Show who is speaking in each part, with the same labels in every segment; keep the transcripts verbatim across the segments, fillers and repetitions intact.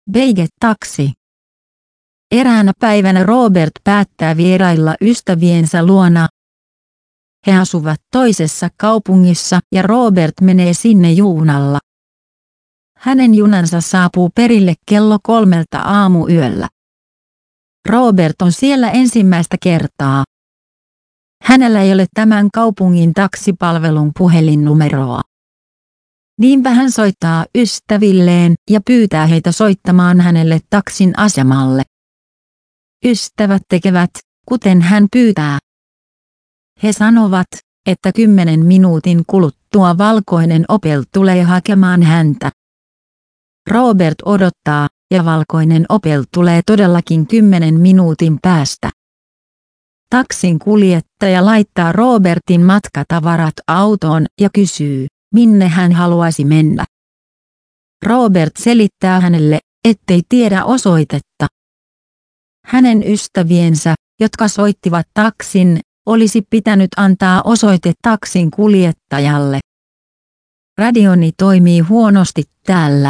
Speaker 1: Beige-taksi. Eräänä päivänä Robert päättää vierailla ystäviensä luona. He asuvat toisessa kaupungissa ja Robert menee sinne junalla. Hänen junansa saapuu perille kello kolmelta aamuyöllä. Robert on siellä ensimmäistä kertaa. Hänellä ei ole tämän kaupungin taksipalvelun puhelinnumeroa. Niinpä hän soittaa ystävilleen ja pyytää heitä soittamaan hänelle taksin asemalle. Ystävät tekevät, kuten hän pyytää. He sanovat, että kymmenen minuutin kuluttua valkoinen Opel tulee hakemaan häntä. Robert odottaa, ja valkoinen Opel tulee todellakin kymmenen minuutin päästä. Taksin kuljettaja laittaa Robertin matkatavarat autoon ja kysyy, minne hän haluaisi mennä. Robert selittää hänelle, ettei tiedä osoitetta. Hänen ystäviensä, jotka soittivat taksin, olisi pitänyt antaa osoite taksin kuljettajalle. Radioni toimii huonosti täällä,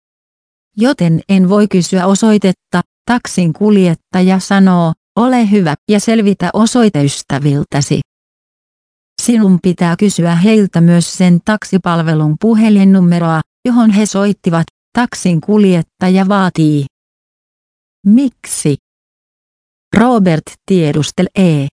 Speaker 1: joten en voi kysyä osoitetta, taksin kuljettaja sanoo, ole hyvä ja selvitä osoite ystäviltäsi. Sinun pitää kysyä heiltä myös sen taksipalvelun puhelinnumeroa, johon he soittivat, taksin kuljettaja vaatii. Miksi? Robert tiedustelee.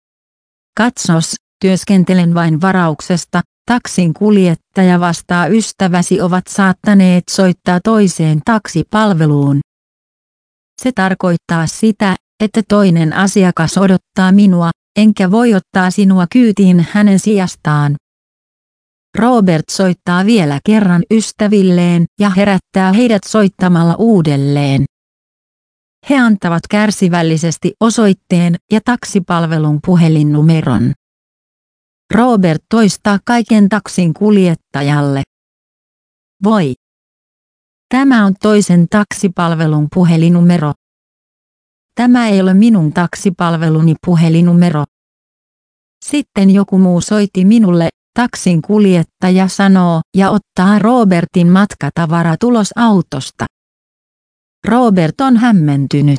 Speaker 1: Katsos, työskentelen vain varauksesta, taksin kuljettaja vastaa ystäväsi ovat saattaneet soittaa toiseen taksipalveluun. Se tarkoittaa sitä, että toinen asiakas odottaa minua, enkä voi ottaa sinua kyytiin hänen sijastaan. Robert soittaa vielä kerran ystävilleen ja herättää heidät soittamalla uudelleen. He antavat kärsivällisesti osoitteen ja taksipalvelun puhelinnumeron. Robert toistaa kaiken taksin kuljettajalle. Voi! Tämä on toisen taksipalvelun puhelinnumero. Tämä ei ole minun taksipalveluni puhelinnumero. Sitten joku muu soitti minulle, taksin kuljettaja sanoo ja ottaa Robertin matkatavarat ulos autosta. Robert on hämmentynyt.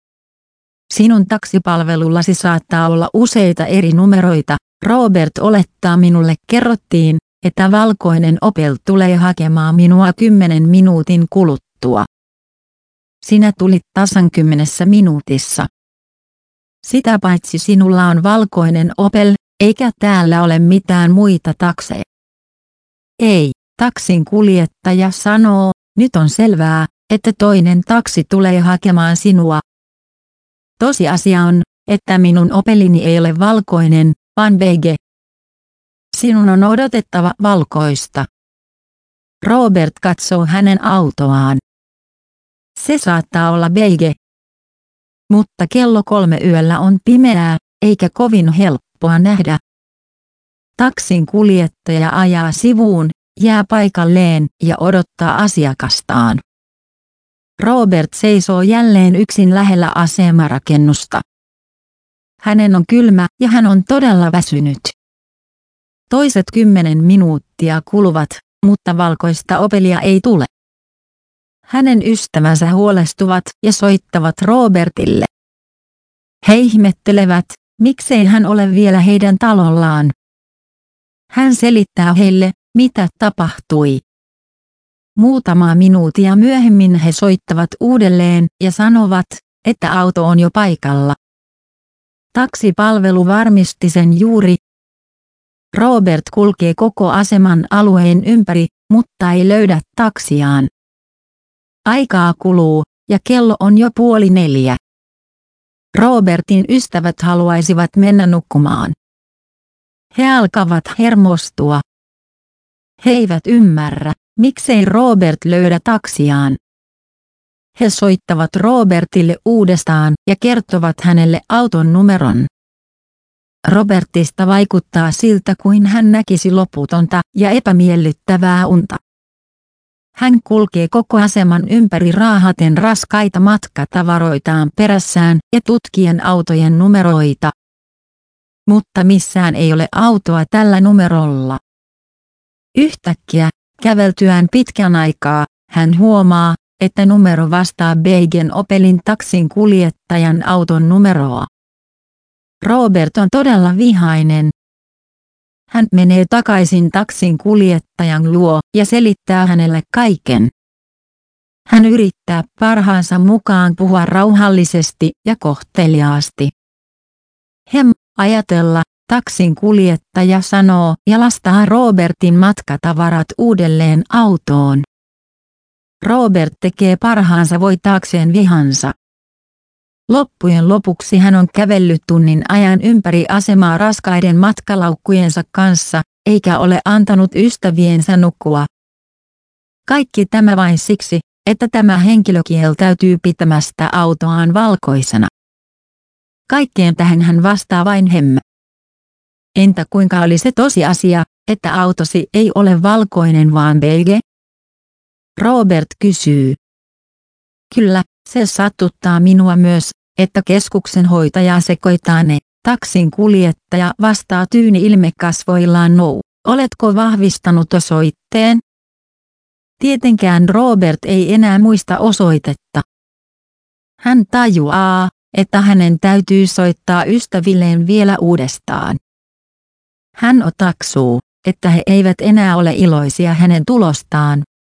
Speaker 1: Sinun taksipalvelullasi saattaa olla useita eri numeroita. Robert olettaa minulle kerrottiin, että valkoinen Opel tulee hakemaan minua kymmenen minuutin kuluttua. Sinä tulit tasan kymmenessä minuutissa. Sitä paitsi sinulla on valkoinen Opel, eikä täällä ole mitään muita takseja. Ei, taksin kuljettaja sanoo, nyt on selvää, että toinen taksi tulee hakemaan sinua. Tosiasia on, että minun Opelini ei ole valkoinen, vaan beige. Sinun on odotettava valkoista. Robert katsoo hänen autoaan. Se saattaa olla beige. Mutta kello kolme yöllä on pimeää, eikä kovin helppoa nähdä. Taksin kuljettaja ajaa sivuun, jää paikalleen ja odottaa asiakastaan. Robert seisoo jälleen yksin lähellä asemarakennusta. Hänen on kylmä ja hän on todella väsynyt. Toiset kymmenen minuuttia kuluvat, mutta valkoista Opelia ei tule. Hänen ystävänsä huolestuvat ja soittavat Robertille. He ihmettelevät, miksei hän ole vielä heidän talollaan. Hän selittää heille, mitä tapahtui. Muutamaa minuuttia myöhemmin he soittavat uudelleen ja sanovat, että auto on jo paikalla. Taksipalvelu varmisti sen juuri. Robert kulkee koko aseman alueen ympäri, mutta ei löydä taksiaan. Aikaa kuluu, ja kello on jo puoli neljä. Robertin ystävät haluaisivat mennä nukkumaan. He alkavat hermostua. He eivät ymmärrä, miksei Robert löydä taksiaan. He soittavat Robertille uudestaan ja kertovat hänelle auton numeron. Robertista vaikuttaa siltä kuin hän näkisi loputonta ja epämiellyttävää unta. Hän kulkee koko aseman ympäri raahaten raskaita matkatavaroitaan perässään ja tutkien autojen numeroita. Mutta missään ei ole autoa tällä numerolla. Yhtäkkiä, käveltyään pitkän aikaa, hän huomaa, että numero vastaa Beigen Opelin taksin kuljettajan auton numeroa. Robert on todella vihainen. Hän menee takaisin taksin kuljettajan luo ja selittää hänelle kaiken. Hän yrittää parhaansa mukaan puhua rauhallisesti ja kohteliaasti. Hem, ajatella, taksin kuljettaja sanoo ja lastaa Robertin matkatavarat uudelleen autoon. Robert tekee parhaansa voitaakseen vihansa. Loppujen lopuksi hän on kävellyt tunnin ajan ympäri asemaa raskaiden matkalaukkujensa kanssa, eikä ole antanut ystäviensä nukkua. Kaikki tämä vain siksi, että tämä henkilö kieltäytyy pitämästä autoaan valkoisena. Kaikkeen tähän hän vastaa vain hem. Entä kuinka oli se tosiasia, että autosi ei ole valkoinen vaan beige? Robert kysyy. Kyllä, se sattuttaa minua myös, että keskuksen hoitaja sekoittaa ne. Taksin kuljettaja vastaa tyyni ilmekasvoillaan no. Oletko vahvistanut osoitteen? Tietenkään Robert ei enää muista osoitetta. Hän tajuaa, että hänen täytyy soittaa ystävilleen vielä uudestaan. Hän otaksuu, että he eivät enää ole iloisia hänen tulostaan.